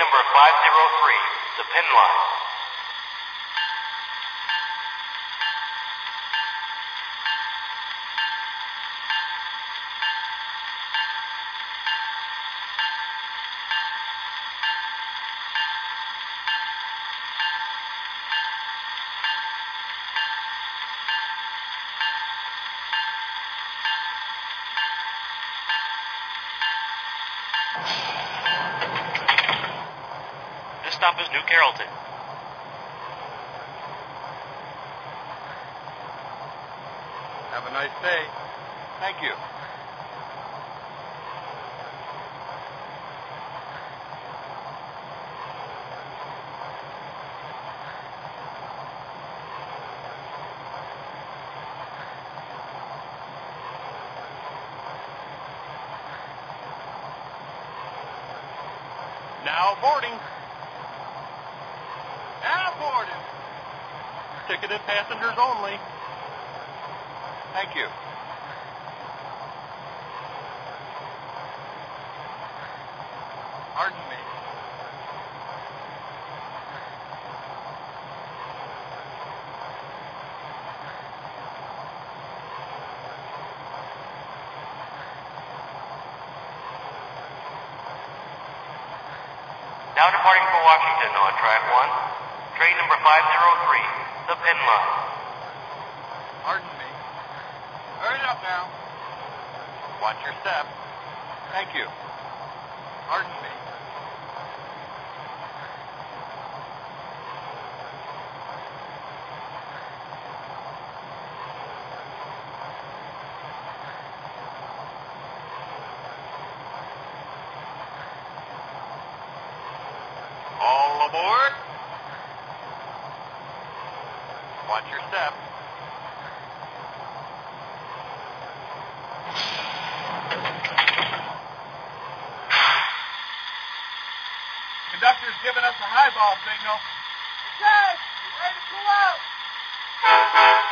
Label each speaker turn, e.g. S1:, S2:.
S1: number 503, the pin line. This stop is New Carrollton.
S2: Have a nice day.
S1: Thank you.
S2: Now boarding.
S1: Now boarding.
S2: Ticketed passengers only.
S1: Thank you.
S2: Pardon me.
S1: Now departing for Washington on track 1, train number 503, the pin line.
S2: Pardon me.
S1: Hurry up now.
S2: Watch your step.
S1: Thank you.
S2: Pardon me.
S1: All aboard.
S2: Watch your step.
S1: Conductor's giving us a highball signal. Okay, ready to pull out.